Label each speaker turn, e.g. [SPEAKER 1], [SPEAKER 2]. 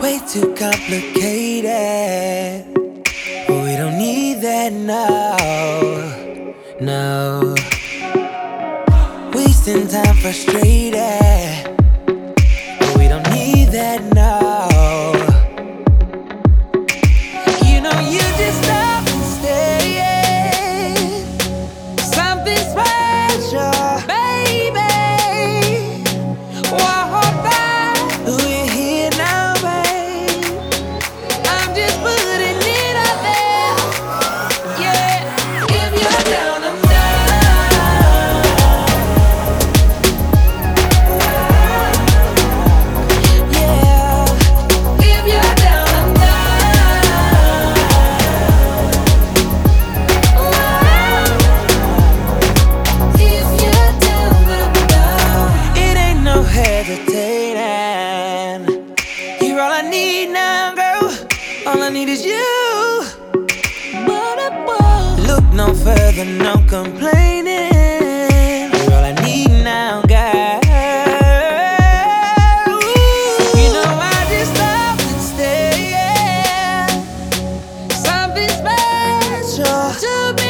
[SPEAKER 1] way too complicated. But we don't need that now, no. Wasting time frustrated, but we don't need that now. You know you just stop and stay. Something special, baby. Whoa, we're here now, babe. I'm just putting it out there. Yeah, if you're down, I'm down. Yeah, if you're down, I'm down. If you're down, I'm down. It ain't no hesitating. You're all I need now, girl. All I need is you. Look no further, no complaining. You're all I need now, girl. You know I just stop and stay. Something special to me.